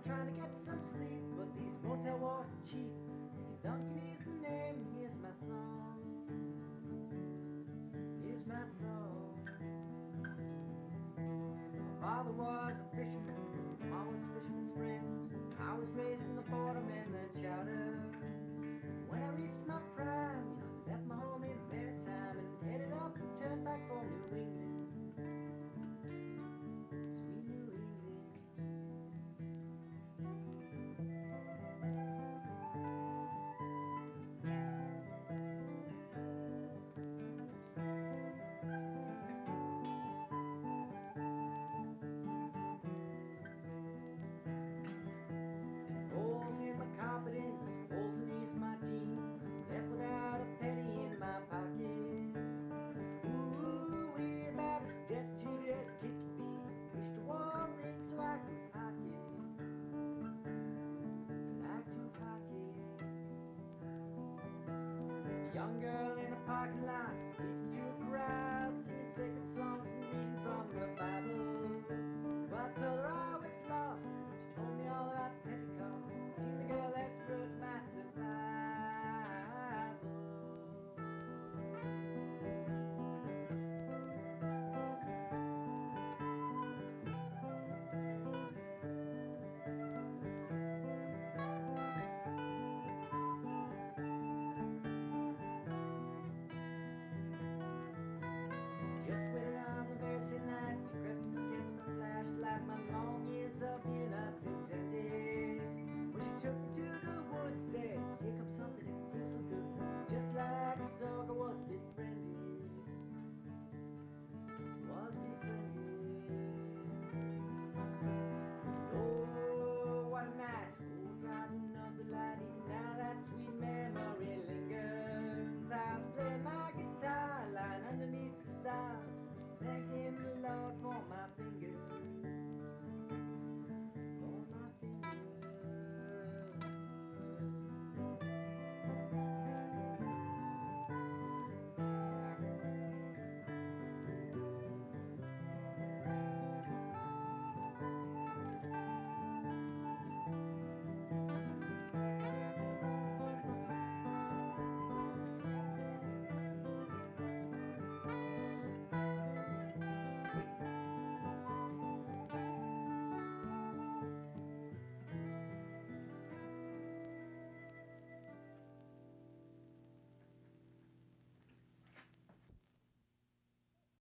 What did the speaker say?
trying to get some sleep, but these motel walls are cheap. Duncan is my name, and here's my song. Here's my song. My father was a fisherman, mom was a fisherman's friend. I was raised in the boredom and the chowder. When I reached my prime, I left my home in the maritime and headed up the turnpike for New England. Sweet New England. Holes in my confidence, holes beneath my jeans, left without a penny in my pocket. Ooh, we about as destitute as a kid could be. Wished a war ring so I could pocket. I like to pocket. A young girl in a parking lot